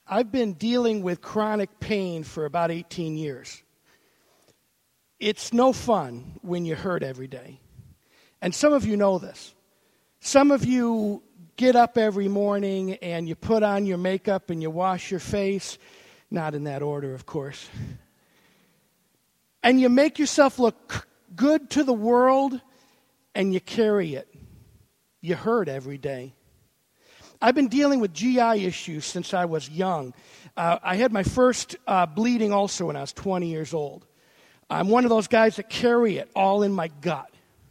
I've been dealing with chronic pain for about 18 years. It's no fun when you hurt every day. And some of you know this. Some of you get up every morning and you put on your makeup and you wash your face. Not in that order, of course. And you make yourself look good to the world and you carry it. You hurt every day. I've been dealing with GI issues since I was young. I had my first bleeding ulcer when I was 20 years old. I'm one of those guys that carry it all in my gut.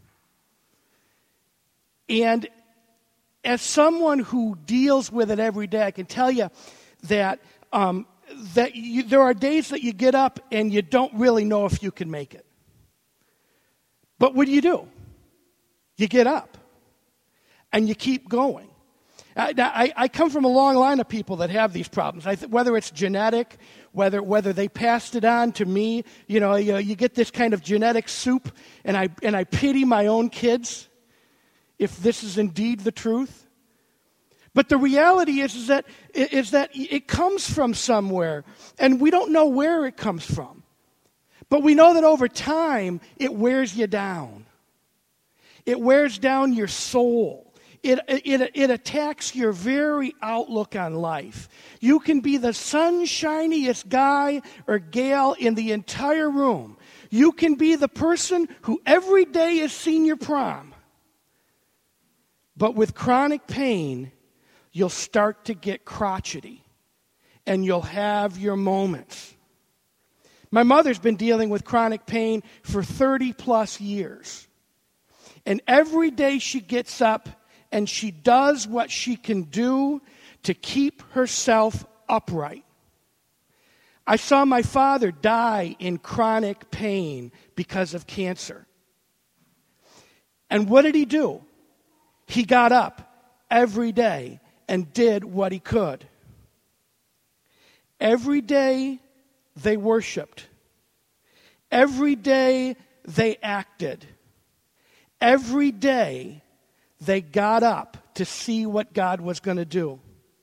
And as someone who deals with it every day, I can tell you that there are days that you get up and you don't really know if you can make it. But what do? You get up and you keep going. I come from a long line of people that have these problems. Whether it's genetic, whether they passed it on to me, you get this kind of genetic soup, and I pity my own kids if this is indeed the truth. But the reality is that it comes from somewhere, and we don't know where it comes from. But we know that over time, it wears you down. It wears down your soul. It attacks your very outlook on life. You can be the sunshiniest guy or gal in the entire room. You can be the person who every day is senior prom. But with chronic pain, you'll start to get crotchety, and you'll have your moments. My mother's been dealing with chronic pain for 30-plus years. And every day she gets up and she does what she can do to keep herself upright. I saw my father die in chronic pain because of cancer. And what did he do? He got up every day and did what he could. Every day they worshiped. Every day they acted. Every day they got up to see what God was going to do.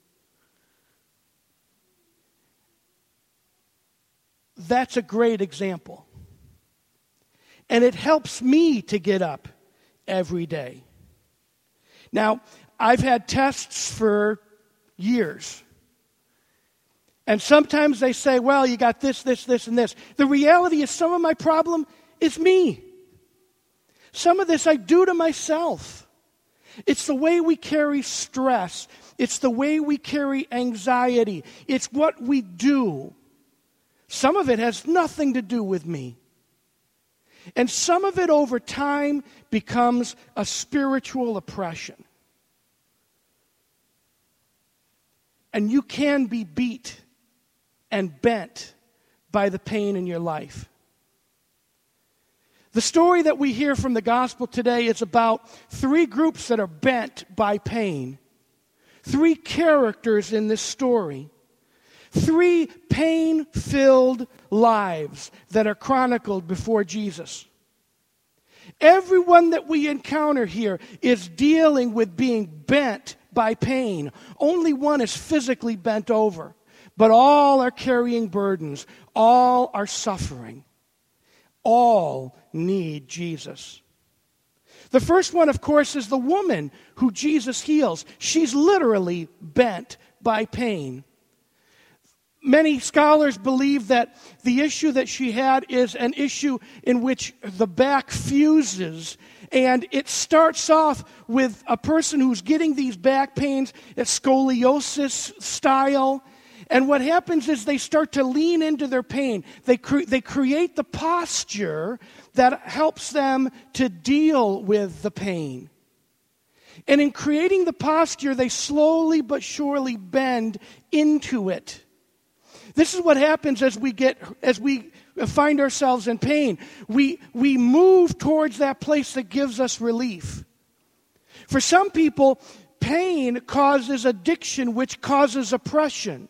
That's a great example. And it helps me to get up every day. Now, I've had tests for years. And sometimes they say, well, you got this, and this. The reality is some of my problem is me. Some of this I do to myself. It's the way we carry stress. It's the way we carry anxiety. It's what we do. Some of it has nothing to do with me. And some of it over time becomes a spiritual oppression. And you can be beat and bent by the pain in your life. The story that we hear from the gospel today is about three groups that are bent by pain. Three characters in this story. Three pain-filled lives that are chronicled before Jesus. Everyone that we encounter here is dealing with being bent by pain. Only one is physically bent over, but all are carrying burdens. All are suffering. All need Jesus. The first one, of course, is the woman who Jesus heals. She's literally bent by pain. Many scholars believe that the issue that she had is an issue in which the back fuses, and it starts off with a person who's getting these back pains at scoliosis style. And what happens is they start to lean into their pain. They create the posture that helps them to deal with the pain. And in creating the posture, they slowly but surely bend into it. This is what happens as we find ourselves in pain. We move towards that place that gives us relief. For some people, pain causes addiction, which causes oppression.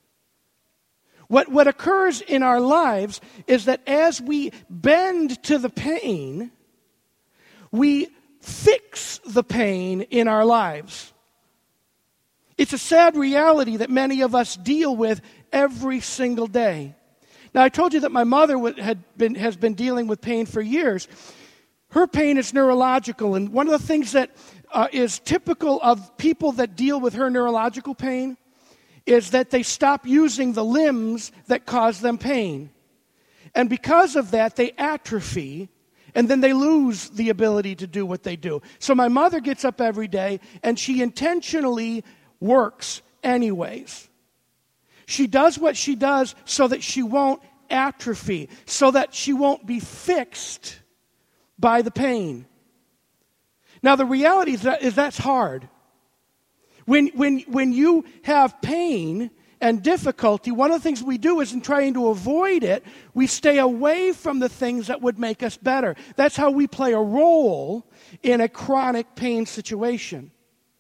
What occurs in our lives is that as we bend to the pain, we fix the pain in our lives. It's a sad reality that many of us deal with every single day. Now, I told you that my mother has been dealing with pain for years. Her pain is neurological, and one of the things that is typical of people that deal with her neurological pain is that they stop using the limbs that cause them pain. And because of that, they atrophy, and then they lose the ability to do what they do. So my mother gets up every day, and she intentionally works anyways. She does what she does so that she won't atrophy, so that she won't be fixed by the pain. Now, the reality is that's hard. When you have pain and difficulty, one of the things we do is in trying to avoid it, we stay away from the things that would make us better. That's how we play a role in a chronic pain situation.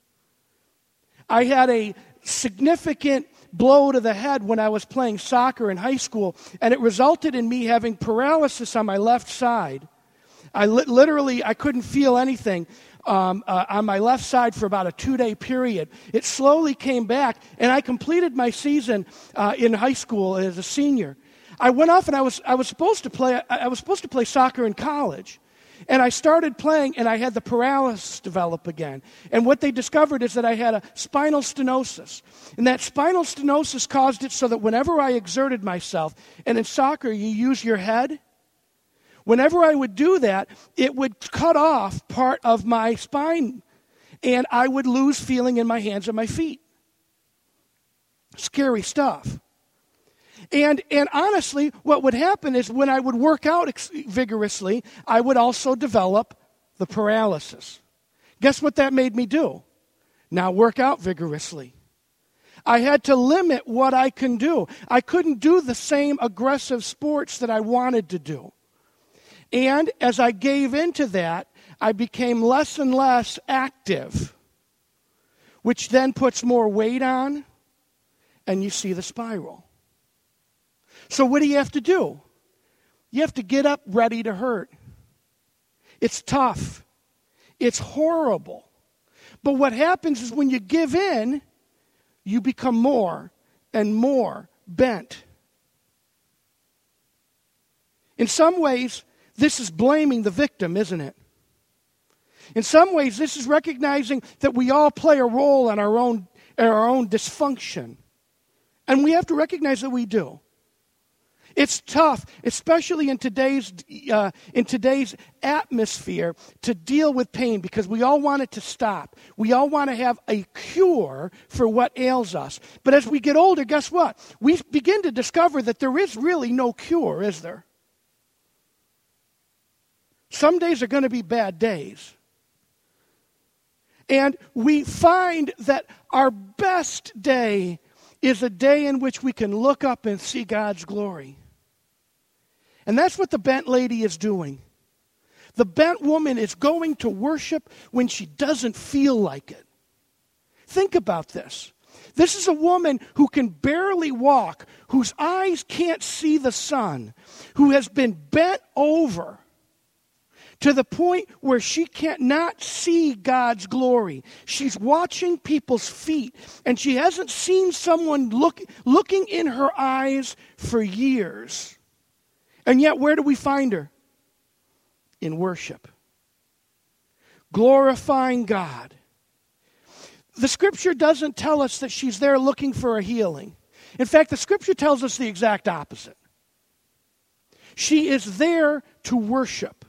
I had a significant blow to the head when I was playing soccer in high school, and it resulted in me having paralysis on my left side. I literally couldn't feel anything on my left side for about a 2-day period. It slowly came back, and I completed my season in high school as a senior. I went off, and I was supposed to play soccer in college. And I started playing, and I had the paralysis develop again. And what they discovered is that I had a spinal stenosis. And that spinal stenosis caused it so that whenever I exerted myself, and in soccer you use your head, whenever I would do that, it would cut off part of my spine, and I would lose feeling in my hands and my feet. Scary stuff. And honestly, what would happen is when I would work out vigorously, I would also develop the paralysis. Guess what that made me do? Now work out vigorously. I had to limit what I can do. I couldn't do the same aggressive sports that I wanted to do. And as I gave into that, I became less and less active, which then puts more weight on, and you see the spiral. So what do you have to do? You have to get up ready to hurt. It's tough. It's horrible. But what happens is when you give in, you become more and more bent. In some ways, this is blaming the victim, isn't it? In some ways, this is recognizing that we all play a role in our own dysfunction. And we have to recognize that we do. It's tough, especially in today's atmosphere, to deal with pain because we all want it to stop. We all want to have a cure for what ails us. But as we get older, guess what? We begin to discover that there is really no cure, is there? Some days are going to be bad days. And we find that our best day is a day in which we can look up and see God's glory. And that's what the bent lady is doing. The bent woman is going to worship when she doesn't feel like it. Think about this. This is a woman who can barely walk, whose eyes can't see the sun, who has been bent over to the point where she can't not see God's glory. She's watching people's feet, and she hasn't seen someone looking in her eyes for years. And yet, where do we find her? In worship. Glorifying God. The Scripture doesn't tell us that she's there looking for a healing. In fact, the Scripture tells us the exact opposite. She is there to worship.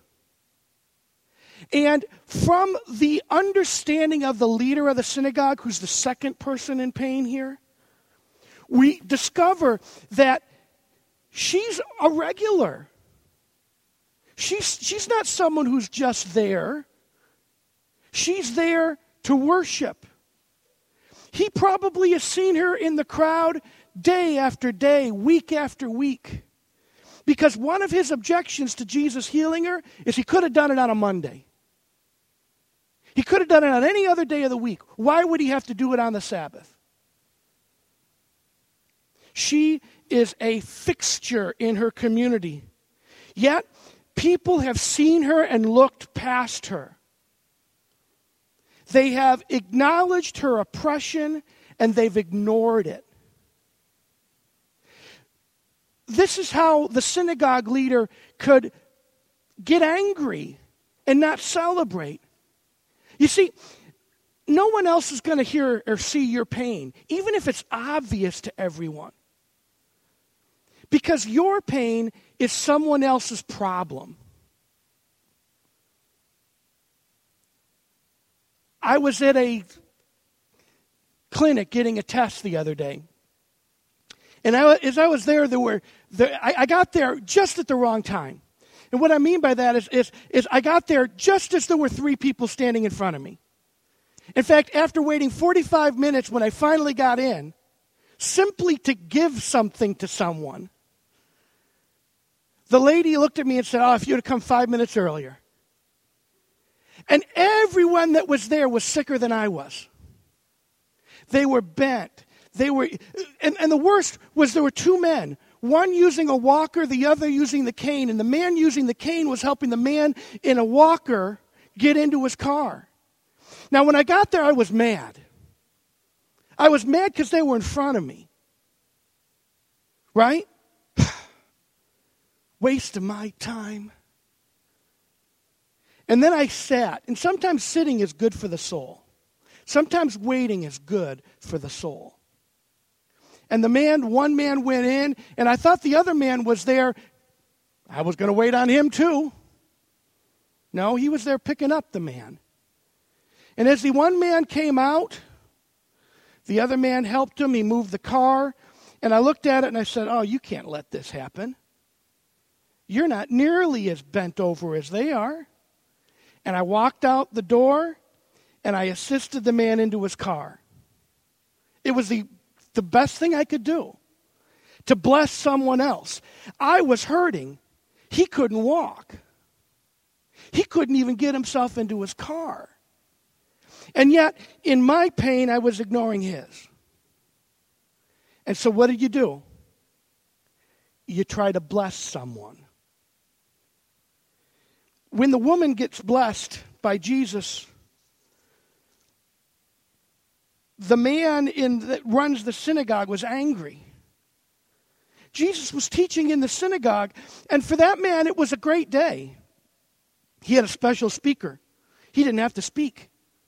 And from the understanding of the leader of the synagogue, who's the second person in pain here, we discover that she's a regular. She's not someone who's just there. She's there to worship. He probably has seen her in the crowd day after day, week after week. Because one of his objections to Jesus healing her is he could have done it on a Monday. He could have done it on any other day of the week. Why would he have to do it on the Sabbath? She is a fixture in her community. Yet, people have seen her and looked past her. They have acknowledged her oppression and they've ignored it. This is how the synagogue leader could get angry and not celebrate. You see, no one else is going to hear or see your pain, even if it's obvious to everyone. Because your pain is someone else's problem. I was at a clinic getting a test the other day. And as I was there, I got there just at the wrong time. And what I mean by that is I got there just as there were 3 people standing in front of me. In fact, after waiting 45 minutes when I finally got in, simply to give something to someone, the lady looked at me and said, "Oh, if you'd have come 5 minutes earlier." And everyone that was there was sicker than I was. They were bent. And the worst was there were 2 men, one using a walker, the other using the cane. And the man using the cane was helping the man in a walker get into his car. Now, when I got there, I was mad. I was mad because they were in front of me. Right? Waste of my time. And then I sat. And sometimes sitting is good for the soul. Sometimes waiting is good for the soul. And one man went in, and I thought the other man was there. I was going to wait on him too. No, he was there picking up the man. And as the one man came out, the other man helped him. He moved the car. And I looked at it and I said, "Oh, you can't let this happen. You're not nearly as bent over as they are." And I walked out the door and I assisted the man into his car. It was the best thing I could do to bless someone else. I was hurting. He couldn't walk. He couldn't even get himself into his car. And yet, in my pain, I was ignoring his. And so what do? You try to bless someone. When the woman gets blessed by Jesus, the man that runs the synagogue was angry. Jesus was teaching in the synagogue, and for that man, it was a great day. He had a special speaker. He didn't have to speak.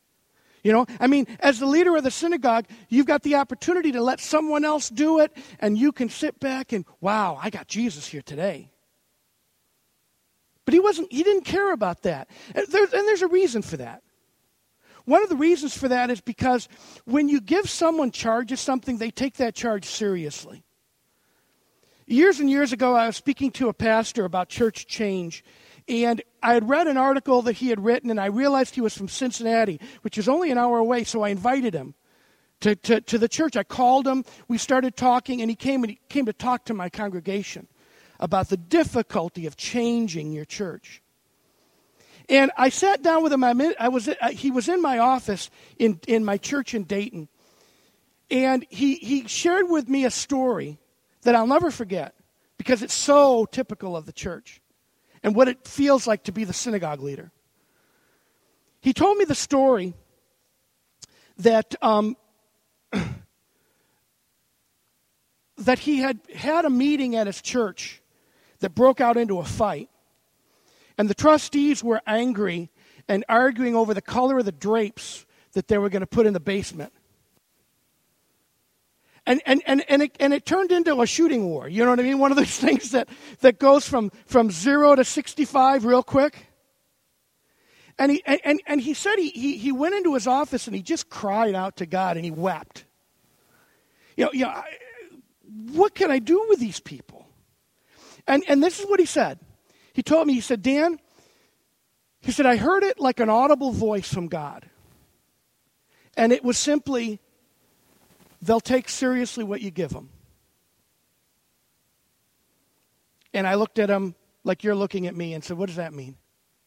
As the leader of the synagogue, you've got the opportunity to let someone else do it, and you can sit back and, wow, I got Jesus here today. But he didn't care about that. And there's a reason for that. One of the reasons for that is because when you give someone charge of something, they take that charge seriously. Years and years ago, I was speaking to a pastor about church change, and I had read an article that he had written, and I realized he was from Cincinnati, which is only an hour away, so I invited him to the church. I called him, we started talking, and he came to talk to my congregation about the difficulty of changing your church. And I sat down with him. He was in my office in my church in Dayton, and he shared with me a story that I'll never forget because it's so typical of the church and what it feels like to be the synagogue leader. He told me the story that that he had a meeting at his church that broke out into a fight. And the trustees were angry and arguing over the color of the drapes that they were going to put in the basement. And it turned into a shooting war. You know what I mean? One of those things that goes from 0 to 65 real quick. And he said he went into his office and he just cried out to God and he wept. What can I do with these people? And this is what he said. He told me, he said, "Dan," he said, "I heard it like an audible voice from God. And it was simply, they'll take seriously what you give them." And I looked at him like you're looking at me and said, "What does that mean?"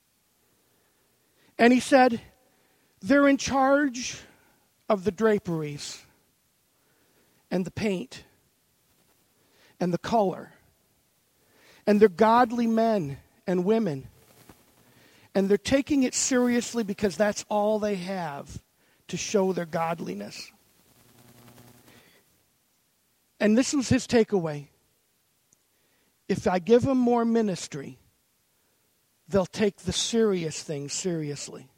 And he said, "They're in charge of the draperies and the paint and the color. And they're godly men and women. And they're taking it seriously because that's all they have to show their godliness." And this was his takeaway. If I give them more ministry, they'll take the serious things seriously.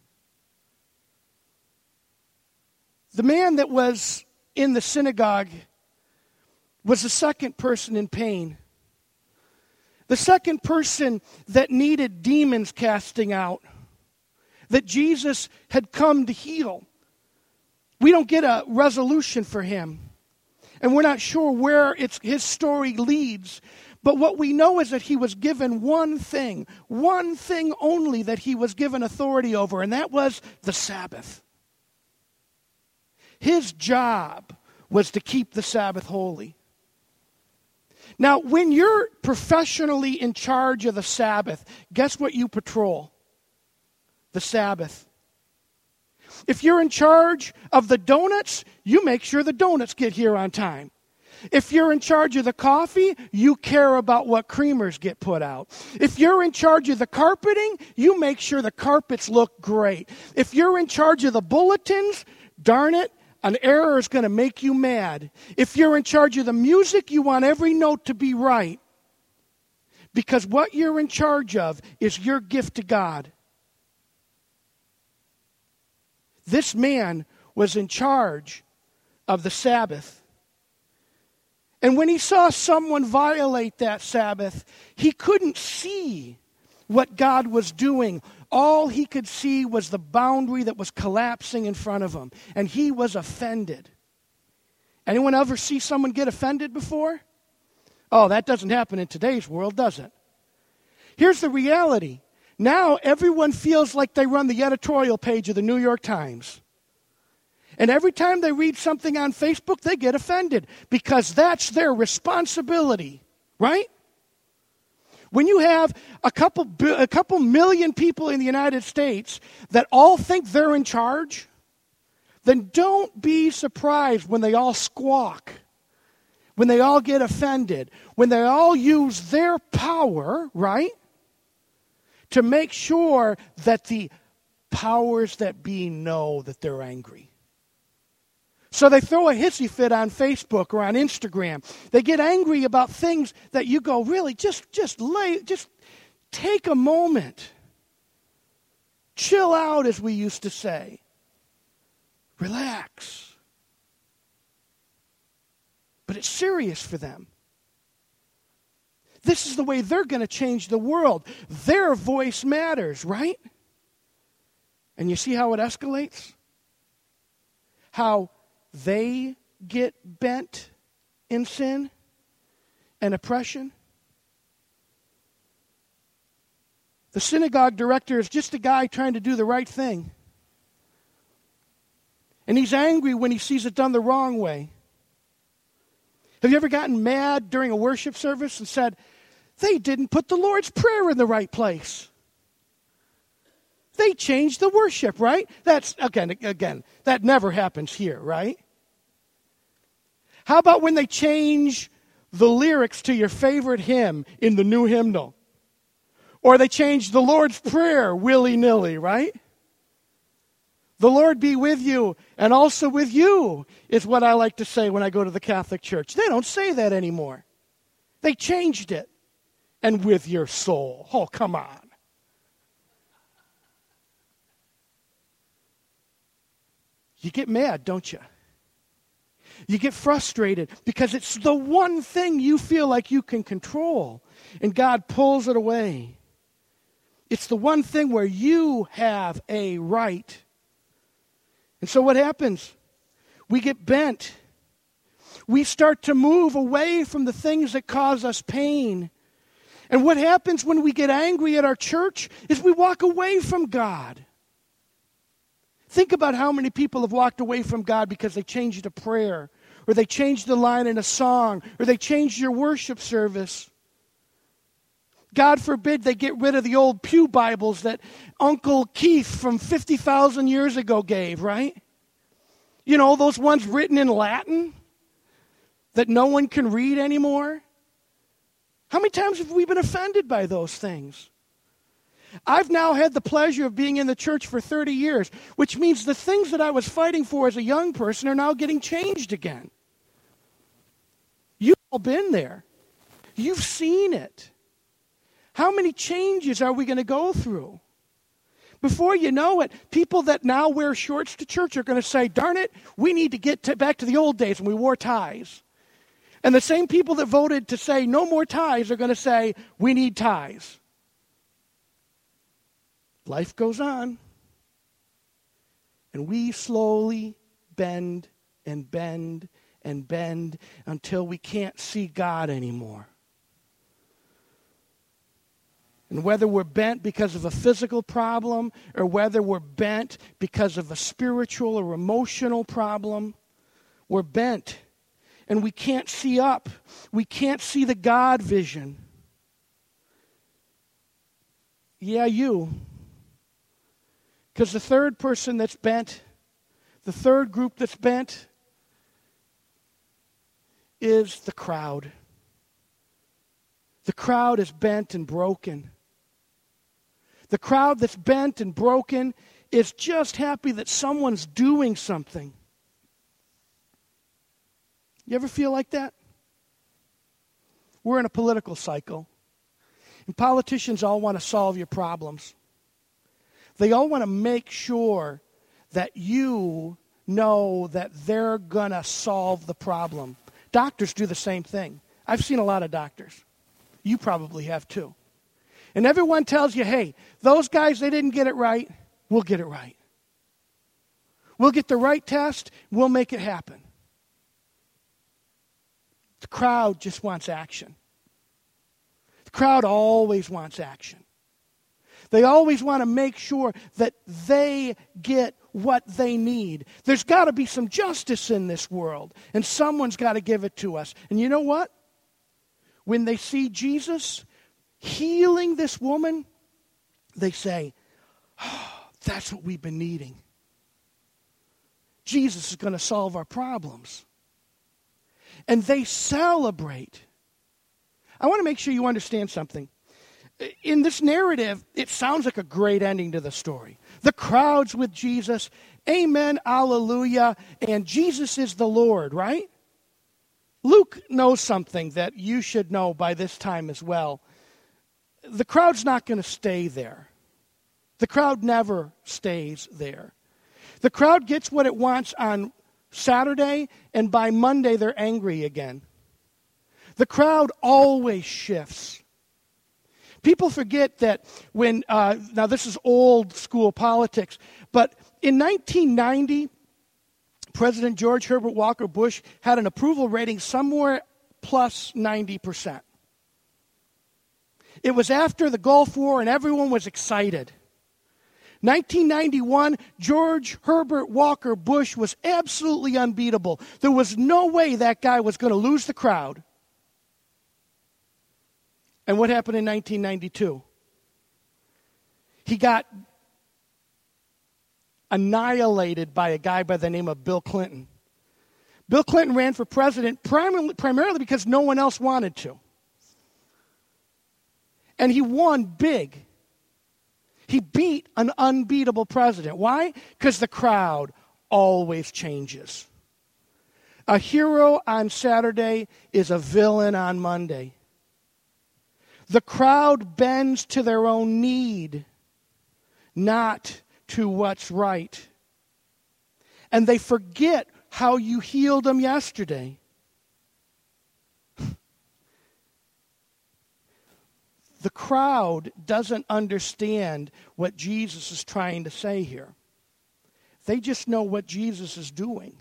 The man that was in the synagogue was the second person in pain. The second person that needed demons casting out, that Jesus had come to heal. We don't get a resolution for him. And we're not sure where his story leads. But what we know is that he was given one thing only that he was given authority over, and that was the Sabbath. His job was to keep the Sabbath holy. Now, when you're professionally in charge of the Sabbath, guess what you patrol? The Sabbath. If you're in charge of the donuts, you make sure the donuts get here on time. If you're in charge of the coffee, you care about what creamers get put out. If you're in charge of the carpeting, you make sure the carpets look great. If you're in charge of the bulletins, darn it, an error is going to make you mad. If you're in charge of the music, you want every note to be right. Because what you're in charge of is your gift to God. This man was in charge of the Sabbath. And when he saw someone violate that Sabbath, he couldn't see what God was doing. All he could see was the boundary that was collapsing in front of him. And he was offended. Anyone ever see someone get offended before? Oh, that doesn't happen in today's world, does it? Here's the reality. Now everyone feels like they run the editorial page of the New York Times. And every time they read something on Facebook, they get offended because that's their responsibility, right? When you have a couple million people in the United States that all think they're in charge, then don't be surprised when they all squawk, when they all get offended, when they all use their power, right, to make sure that the powers that be know that they're angry. So they throw a hissy fit on Facebook or on Instagram. They get angry about things that you go, really, just take a moment. Chill out, as we used to say. Relax. But it's serious for them. This is the way they're going to change the world. Their voice matters, right? And you see how it escalates? How they get bent in sin and oppression. The synagogue director is just a guy trying to do the right thing. And he's angry when he sees it done the wrong way. Have you ever gotten mad during a worship service and said, they didn't put the Lord's Prayer in the right place? They changed the worship, right? That's, again, that never happens here, right? How about when they change the lyrics to your favorite hymn in the new hymnal? Or they change the Lord's Prayer willy-nilly, right? The Lord be with you and also with you is what I like to say when I go to the Catholic Church. They don't say that anymore. They changed it. And with your soul. Oh, come on. You get mad, don't you? You get frustrated because it's the one thing you feel like you can control, and God pulls it away. It's the one thing where you have a right. And so what happens? We get bent. We start to move away from the things that cause us pain. And what happens when we get angry at our church is we walk away from God. Think about how many people have walked away from God because they changed a prayer, or they changed the line in a song, or they changed your worship service. God forbid they get rid of the old pew Bibles that Uncle Keith from 50,000 years ago gave, right? You know, those ones written in Latin that no one can read anymore. How many times have we been offended by those things? I've now had the pleasure of being in the church for 30 years, which means the things that I was fighting for as a young person are now getting changed again. all been there. You've seen it. How many changes are we going to go through? Before you know it, people that now wear shorts to church are going to say, darn it, we need to get back to the old days when we wore ties. And the same people that voted to say no more ties are going to say, we need ties. Life goes on. And we slowly bend and bend and bend until we can't see God anymore. And whether we're bent because of a physical problem or whether we're bent because of a spiritual or emotional problem, we're bent. And we can't see up. We can't see the God vision. Yeah, you. Because the third person that's bent, the third group that's bent, is the crowd. The crowd is bent and broken. The crowd that's bent and broken is just happy that someone's doing something. You ever feel like that? We're in a political cycle, and politicians all want to solve your problems. They all want to make sure that you know that they're going to solve the problem. Doctors do the same thing. I've seen a lot of doctors. You probably have too. And everyone tells you, hey, those guys, they didn't get it right. We'll get it right. We'll get the right test. We'll make it happen. The crowd just wants action. The crowd always wants action. They always want to make sure that they get what they need. There's got to be some justice in this world, and someone's got to give it to us. And you know what? When they see Jesus healing this woman, they say, oh, that's what we've been needing. Jesus is going to solve our problems. And they celebrate. I want to make sure you understand something. In this narrative, it sounds like a great ending to the story. The crowd's with Jesus. Amen, alleluia, and Jesus is the Lord, right? Luke knows something that you should know by this time as well. The crowd's not going to stay there. The crowd never stays there. The crowd gets what it wants on Saturday, and by Monday they're angry again. The crowd always shifts. People forget that when, now this is old school politics, but in 1990, President George Herbert Walker Bush had an approval rating somewhere plus 90%. It was after the Gulf War and everyone was excited. 1991, George Herbert Walker Bush was absolutely unbeatable. There was no way that guy was going to lose the crowd. And what happened in 1992? He got annihilated by a guy by the name of Bill Clinton. Bill Clinton ran for president primarily because no one else wanted to. And he won big. He beat an unbeatable president. Why? Because the crowd always changes. A hero on Saturday is a villain on Monday. The crowd bends to their own need, not to what's right. And they forget how you healed them yesterday. The crowd doesn't understand what Jesus is trying to say here. They just know what Jesus is doing.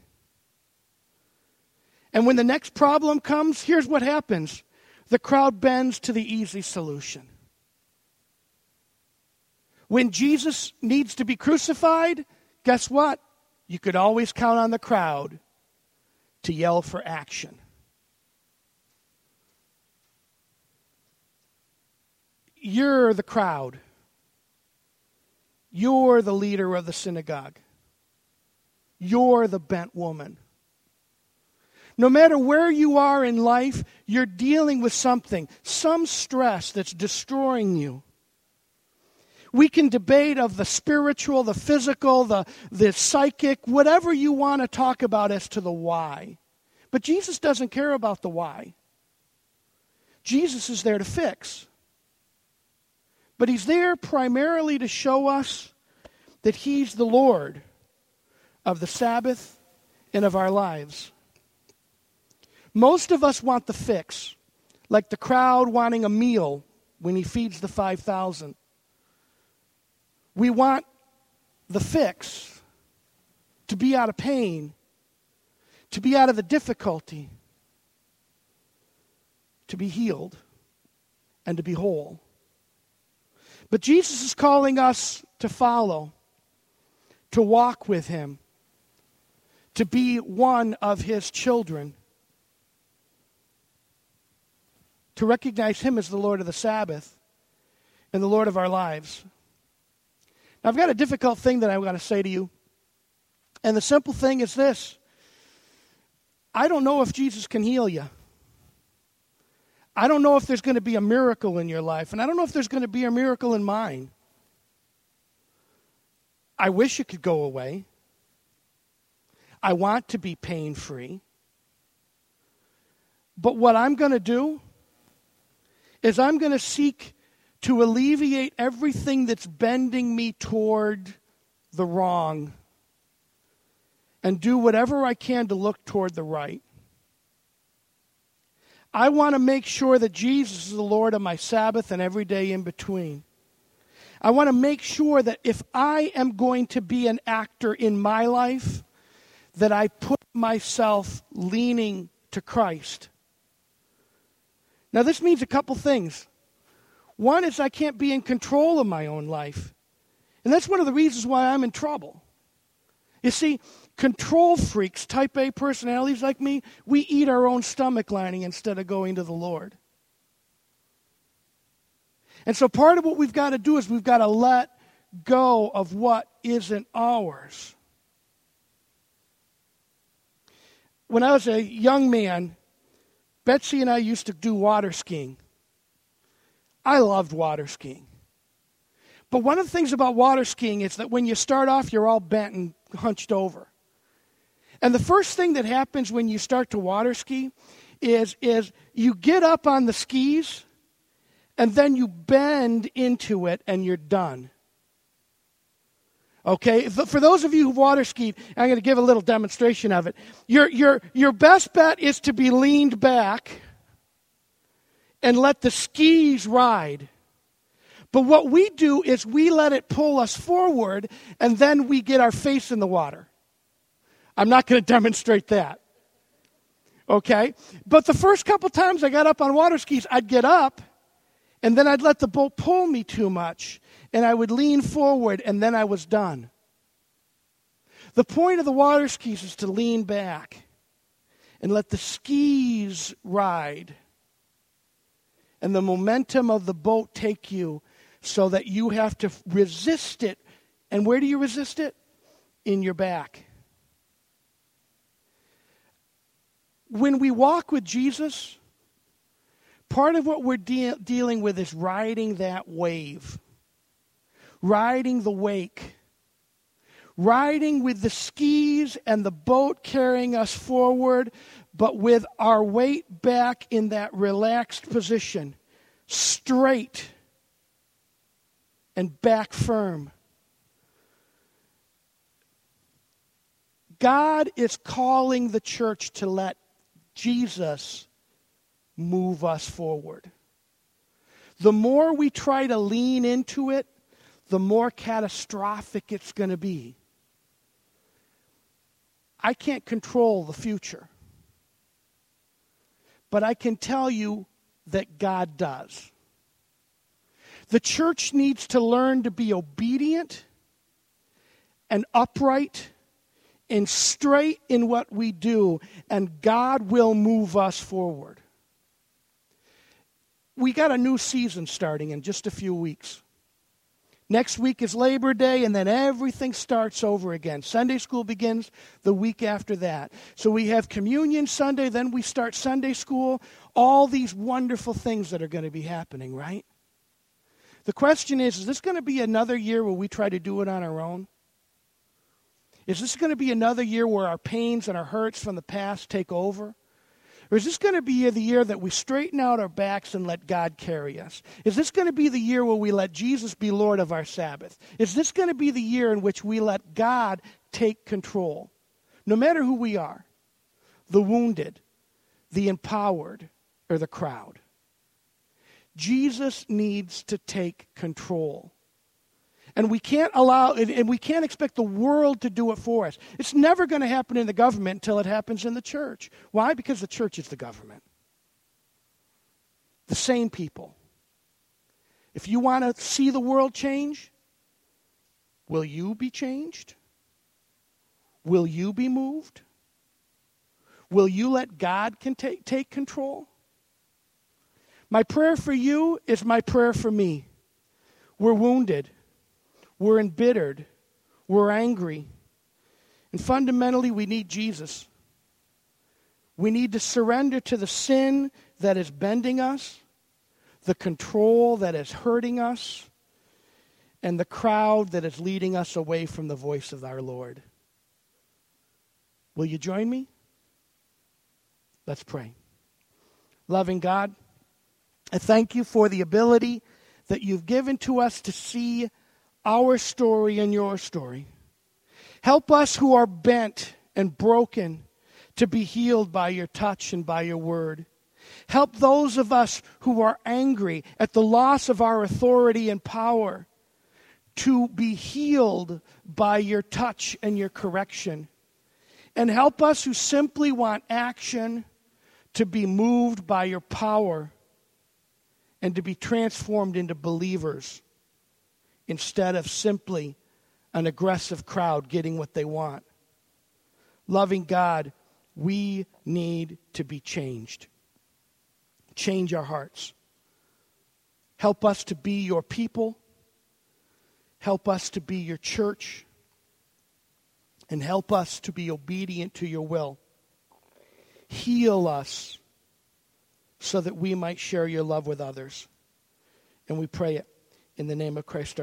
And when the next problem comes, here's what happens. The crowd bends to the easy solution. When Jesus needs to be crucified, guess what? You could always count on the crowd to yell for action. You're the crowd. You're the leader of the synagogue. You're the bent woman. No matter where you are in life, you're dealing with something, some stress that's destroying you. We can debate of the spiritual, the physical, the psychic, whatever you want to talk about as to the why. But Jesus doesn't care about the why. Jesus is there to fix. But he's there primarily to show us that he's the Lord of the Sabbath and of our lives. Most of us want the fix, like the crowd wanting a meal when he feeds the 5,000. We want the fix to be out of pain, to be out of the difficulty, to be healed, and to be whole. But Jesus is calling us to follow, to walk with him, to be one of his children, to recognize him as the Lord of the Sabbath and the Lord of our lives. Now, I've got a difficult thing that I want to say to you. And the simple thing is this. I don't know if Jesus can heal you. I don't know if there's going to be a miracle in your life. And I don't know if there's going to be a miracle in mine. I wish it could go away. I want to be pain-free. But what I'm going to do is I'm going to seek to alleviate everything that's bending me toward the wrong and do whatever I can to look toward the right. I want to make sure that Jesus is the Lord of my Sabbath and every day in between. I want to make sure that if I am going to be an actor in my life, that I put myself leaning to Christ. Now, this means a couple things. One is I can't be in control of my own life. And that's one of the reasons why I'm in trouble. You see, control freaks, type A personalities like me, we eat our own stomach lining instead of going to the Lord. And so part of what we've got to do is we've got to let go of what isn't ours. When I was a young man, Betsy and I used to do water skiing. I loved water skiing. But one of the things about water skiing is that when you start off, you're all bent and hunched over. And the first thing that happens when you start to water ski is you get up on the skis and then you bend into it and you're done. Okay, for those of you who've water skied, I'm going to give a little demonstration of it. Your best bet is to be leaned back and let the skis ride. But what we do is we let it pull us forward, and then we get our face in the water. I'm not going to demonstrate that. Okay? But the first couple times I got up on water skis, I'd get up, and then I'd let the boat pull me too much, and I would lean forward, and then I was done. The point of the water skis is to lean back and let the skis ride, and the momentum of the boat take you so that you have to resist it. And where do you resist it? In your back. When we walk with Jesus, part of what we're dealing with is riding that wave, riding the wake, riding with the skis and the boat carrying us forward, but with our weight back in that relaxed position, straight and back firm. God is calling the church to let Jesus move us forward. The more we try to lean into it, the more catastrophic it's going to be. I can't control the future, but I can tell you that God does. The church needs to learn to be obedient and upright and straight in what we do, and God will move us forward. We got a new season starting in just a few weeks. Next week is Labor Day, and then everything starts over again. Sunday school begins the week after that. So we have Communion Sunday, then we start Sunday school. All these wonderful things that are going to be happening, right? The question is this going to be another year where we try to do it on our own? Is this going to be another year where our pains and our hurts from the past take over? Or is this going to be the year that we straighten out our backs and let God carry us? Is this going to be the year where we let Jesus be Lord of our Sabbath? Is this going to be the year in which we let God take control? No matter who we are, the wounded, the empowered, or the crowd. Jesus needs to take control. And we can't expect the world to do it for us. It's never going to happen in the government until it happens in the church. Why? Because the church is the government. The same people. If you want to see the world change, will you be changed? Will you be moved? Will you let God take control? My prayer for you is my prayer for me. We're wounded. We're embittered. We're angry. And fundamentally, we need Jesus. We need to surrender to the sin that is bending us, the control that is hurting us, and the crowd that is leading us away from the voice of our Lord. Will you join me? Let's pray. Loving God, I thank you for the ability that you've given to us to see our story and your story. Help us who are bent and broken to be healed by your touch and by your word. Help those of us who are angry at the loss of our authority and power to be healed by your touch and your correction. And help us who simply want action to be moved by your power and to be transformed into believers instead of simply an aggressive crowd getting what they want. Loving God, we need to be changed. Change our hearts. Help us to be your people. Help us to be your church. And help us to be obedient to your will. Heal us so that we might share your love with others. And we pray it in the name of Christ our